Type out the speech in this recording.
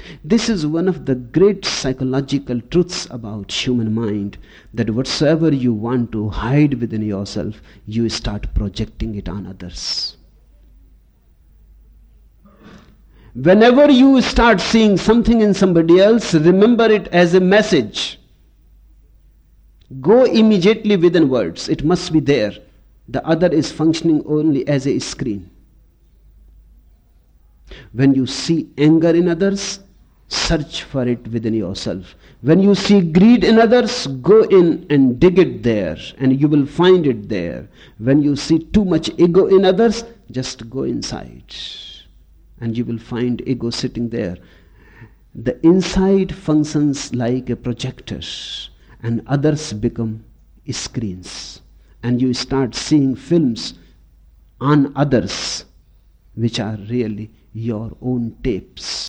This is one of the great psychological truths about human mind, that whatsoever you want to hide within yourself, you start projecting it on others. Whenever you start seeing something in somebody else, remember it as a message. Go immediately within words. It must be there. The other is functioning only as a screen. When you see anger in others, search for it within yourself. When you see greed in others, go in and dig it there, and you will find it there. When you see too much ego in others, just go inside, and you will find ego sitting there. The inside functions like a projector, and others become screens. And you start seeing films on others, which are really your own tapes.